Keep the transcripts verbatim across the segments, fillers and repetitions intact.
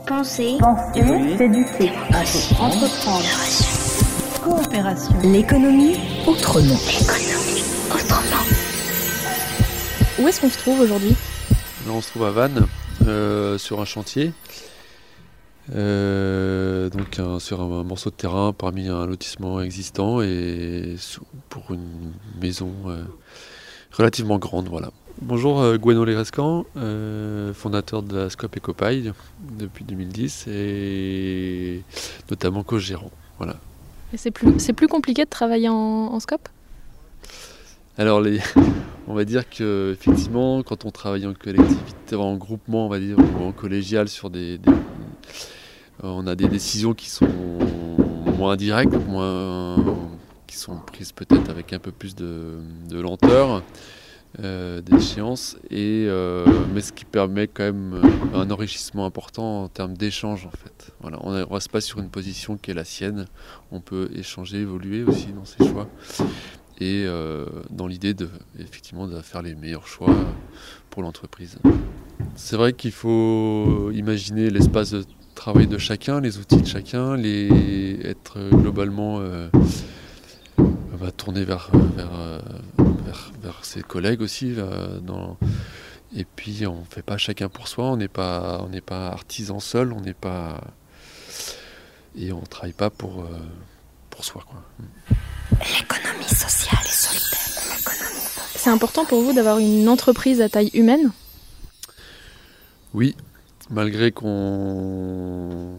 Penser, Penser, s'éduquer, entreprendre, coopération. L'économie autrement. L'économie autrement. Où est-ce qu'on se trouve aujourd'hui ? Là, on se trouve à Vannes, euh, sur un chantier, euh, donc un, sur un, un morceau de terrain parmi un lotissement existant et sous, pour une maison euh, relativement grande, voilà. Bonjour, euh, Gwenno Lerescan, euh, fondateur de la Scope Ecopaille depuis deux mille dix et notamment co-gérant, voilà. Et c'est plus, c'est plus compliqué de travailler en, en Scope ? Alors, les, on va dire que effectivement, quand on travaille en collectivité, en groupement, on va dire, ou en collégial, sur des, des, on a des décisions qui sont moins directes, moins, qui sont prises peut-être avec un peu plus de, de lenteur. Euh, d'échéance et euh, mais ce qui permet quand même un enrichissement important en termes d'échange en fait. Voilà, on ne reste pas sur une position qui est la sienne, on peut échanger, évoluer aussi dans ses choix et euh, dans l'idée de effectivement de faire les meilleurs choix pour l'entreprise. C'est vrai qu'il faut imaginer l'espace de travail de chacun, les outils de chacun, les être globalement euh, va tourner vers, vers, vers, vers ses collègues aussi. Dans... Et puis on ne fait pas chacun pour soi, on n'est pas, on n'est pas artisan seul, on n'est pas... Et on ne travaille pas pour, pour soi, quoi. L'économie sociale et solidaire. L'économie sociale. C'est important pour vous d'avoir une entreprise à taille humaine ? Oui, malgré qu'on...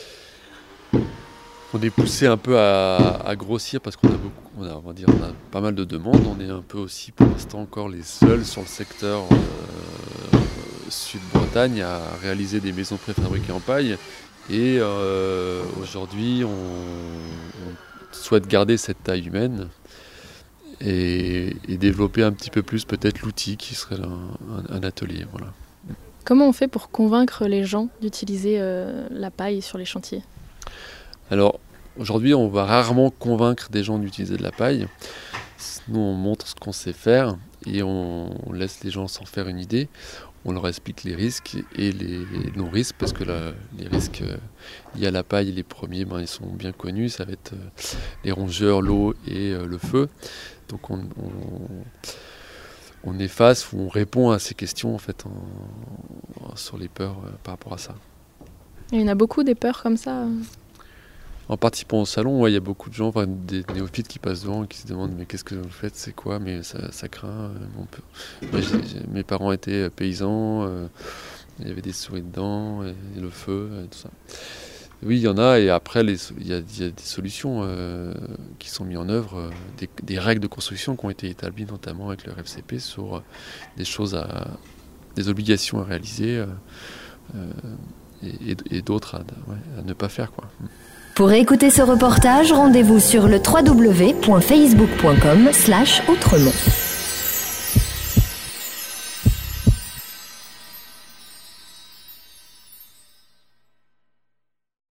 On est poussé un peu à, à grossir parce qu'on a beaucoup, on a, on va dire, on a pas mal de demandes. On est un peu aussi pour l'instant encore les seuls sur le secteur euh, Sud-Bretagne à réaliser des maisons préfabriquées en paille. Et euh, aujourd'hui, on, on souhaite garder cette taille humaine et, et développer un petit peu plus peut-être l'outil qui serait un, un, un atelier. Voilà. Comment on fait pour convaincre les gens d'utiliser euh, la paille sur les chantiers ? Alors, aujourd'hui, on va rarement convaincre des gens d'utiliser de la paille. Nous, on montre ce qu'on sait faire et on laisse les gens s'en faire une idée. On leur explique les risques et les non-risques, parce que la, les risques liés à la paille, les premiers, ben, ils sont bien connus. Ça va être les rongeurs, l'eau et le feu. Donc, on, on, on efface ou on répond à ces questions en fait, en, sur les peurs euh, par rapport à ça. Il y en a beaucoup des peurs comme ça ? En participant au salon, ouais, il y a beaucoup de gens, enfin, des néophytes qui passent devant et qui se demandent mais qu'est-ce que vous faites, c'est quoi, mais ça, ça craint. On peut... Moi, j'ai, j'ai, mes parents étaient paysans, euh, il y avait des souris dedans, et, et le feu, et tout ça. Oui, il y en a, et après les, il, y a, il y a des solutions euh, qui sont mises en œuvre, euh, des, des règles de construction qui ont été établies notamment avec le R F C P sur euh, des choses, à, des obligations à réaliser euh, euh, et, et, et d'autres à, ouais, à ne pas faire, quoi. Pour écouter ce reportage, rendez-vous sur le w w w point facebook point com slash autrement.